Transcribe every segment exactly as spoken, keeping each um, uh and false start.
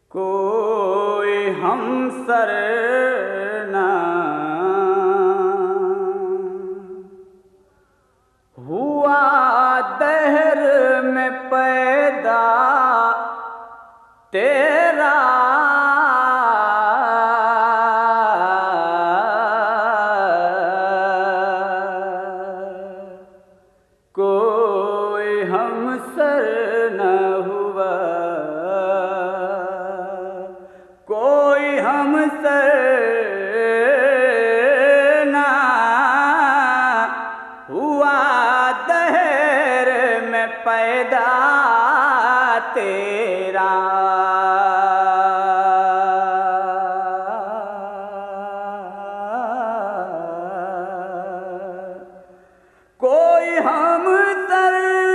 کوئی ہمسر نہ ہوا دہر میں پیدا تیرا، کوئی ہمسر نہ ہوا، کوئی ہمسر نہ ہوا دہر میں پیدا تیرا، کوئی ہمسر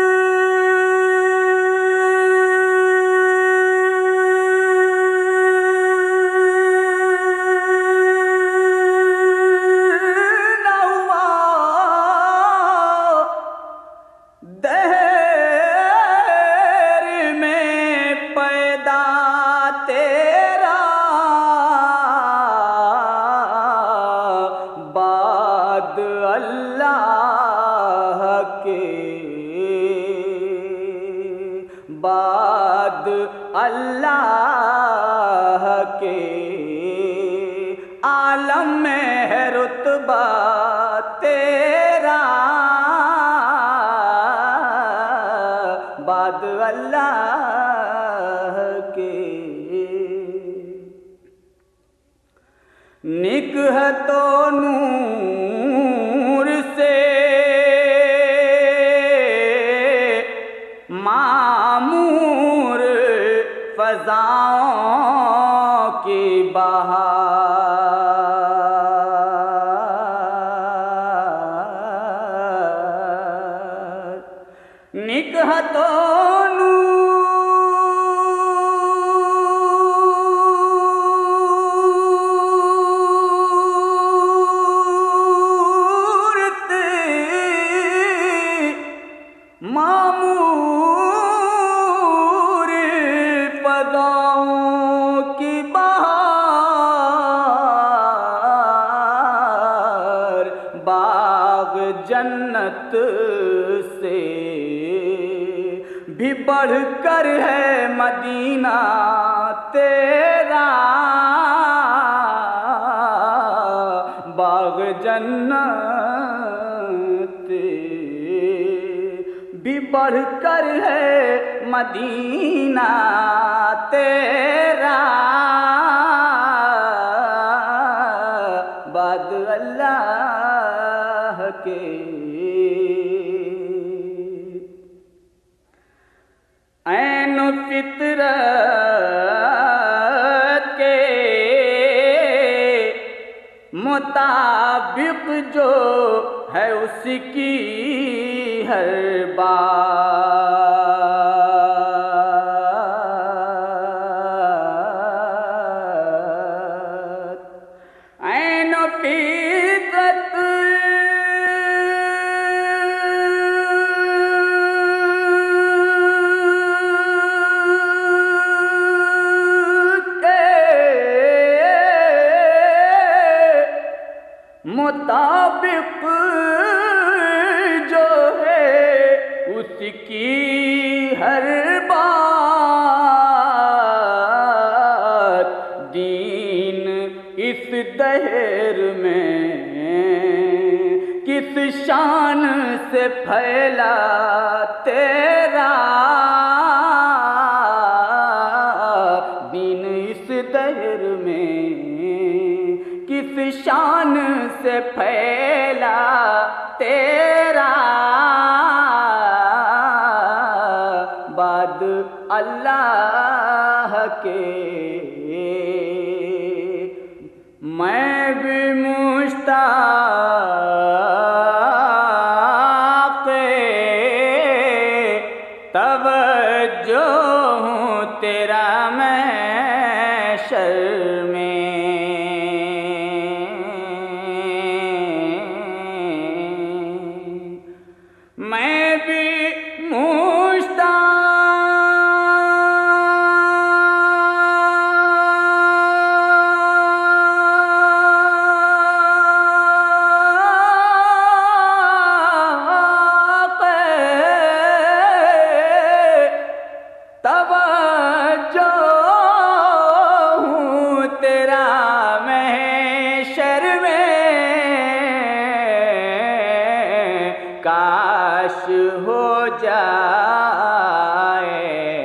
نہ ہوا دہر میں پیدا تیرا، بعد اللہ کے، بعد اللہ کے عالم میں ہے رتبہ تیرا، بعد اللہ کے نگہ تو نور سے معمور فضاؤں کی بہار، نگہ تو نور تھی معمور فضاؤں کی بہار، باغ جنت سے بھی بڑھ کر ہے مدینہ تیرا، باغ جنت بھی بڑھ کر ہے مدینہ تیرا، بعد اللہ کے عین فطرت کے مطابق جو ہے اس کی ہر بات، عین فطرت مطابق جو ہے اس کی ہر بات، دین اس دہر میں کس شان سے پھیلا تیرا، دین اس دہر میں کس شان سے پھیلا تیرا، بعد اللہ کے میں بھی مشتاق توجہ ہوں تیرا محشر میں، میں بھی مشتاق کاش ہو جائے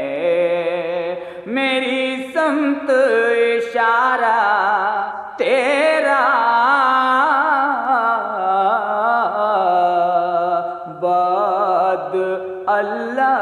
میری سمت اشارہ تیرا، بعد اللہ